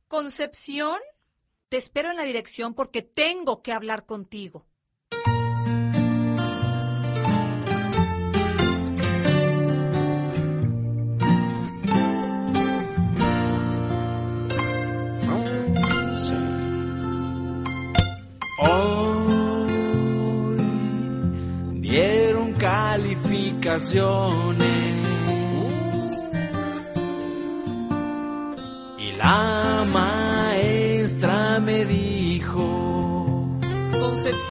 Concepción, te espero en la dirección porque tengo que hablar contigo. Hoy dieron calificaciones y la maestra me dijo